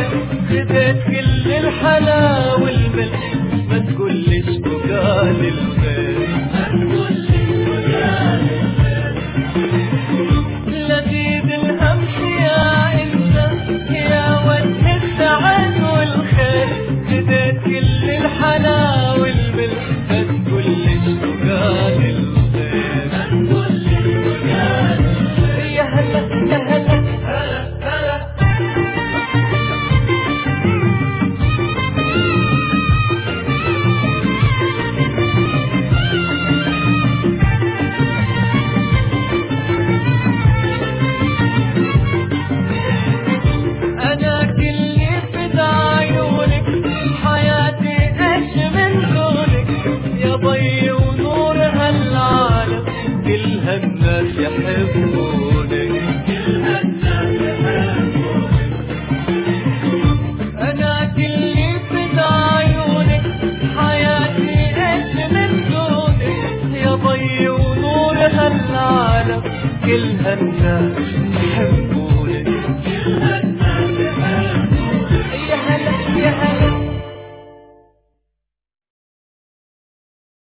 خدت كل الحلا والملح ما تقولش وقال الخير لذيذ الهمس يا انت يا وجه السعد والخير خدت كل الحلا والملح ما تقولش وقال الخير يا هلا يا هلا الناس يحبونك أنا كلي في عيونك حياتي إيش من دونك يا ضي ونور هالعالم كل هالناس يحبونك